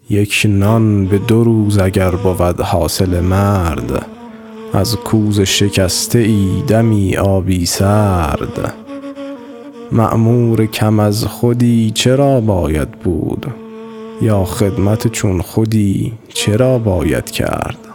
یک نان به 2 روز اگر بود حاصل مرد، از کوزه شکسته ای دمی آبی سرد. مأمور کم از خودی چرا باید بود، یا خدمت چون خودی چرا باید کرد؟